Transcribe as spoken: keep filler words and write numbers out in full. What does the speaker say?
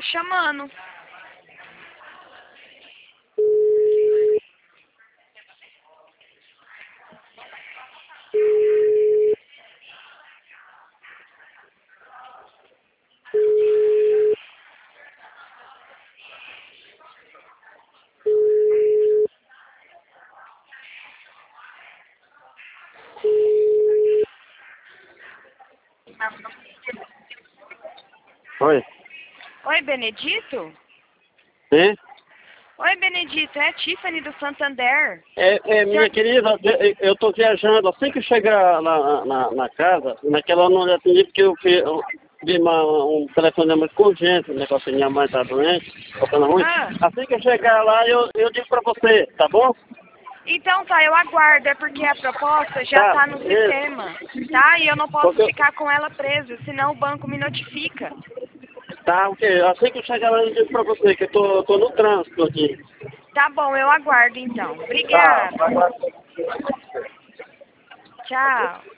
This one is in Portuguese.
chamando. Oi. Oi, Benedito? Sim? Oi, Benedito, é a Tiffany do Santander. É, é minha Senhor... querida, eu estou viajando. Assim que chegar lá na, na casa, naquela hora não lhe atendi porque eu vi, eu vi uma, um telefonema urgente, o negócio de minha mãe está doente, faltando ruim. Ah, Assim que eu chegar lá, eu, eu digo para você, tá bom? então tá, eu aguardo, é porque a proposta já Tá, tá no isso. sistema, tá? E eu não posso Porque, ficar com ela presa, senão o banco me notifica. tá, ok. Assim que eu chegar lá, eu digo para você que eu tô, tô no trânsito aqui. Tá bom, eu aguardo então. Tá, Obrigada. agora. Tchau.